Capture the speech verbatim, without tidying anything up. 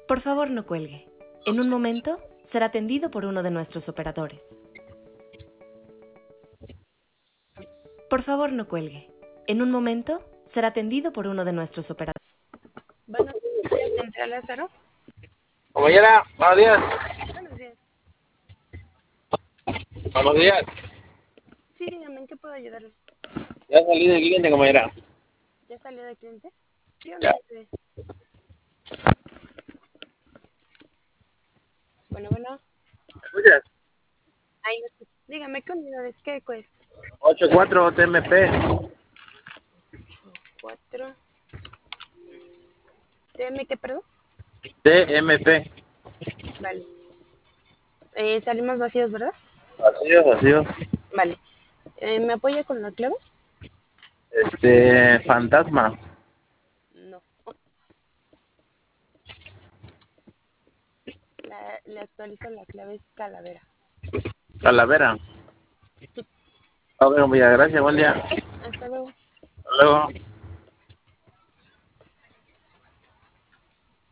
Por favor, no cuelgue. En un momento será atendido por uno de nuestros operadores. Por favor, no cuelgue. En un momento será atendido por uno de nuestros operadores. Buenos días, Central Lázaro. Compañera, buenos días. Buenos días. Buenos días. Sí, dígame, ¿en qué puedo ayudarle? Ya salí del cliente, compañera. ¿Ya salió de cliente? ¿Sí o no? Ya. Sí. Bueno, bueno. ¿Me escuchas? Ahí lo escucho. Dígame, ¿qué unidades? ¿Qué cuesta? ocho cuatro T M P. Cuatro. ¿T M qué, perdón? T M P. Vale. Eh, salimos vacíos, ¿verdad? Vacío, vacío. Vale. Eh, ¿Me apoya con la clave? Este, fantasma. No. La, le actualizo, la clave es calavera. Calavera. Ok, compañera, gracias, buen día. Hasta luego. Hasta luego.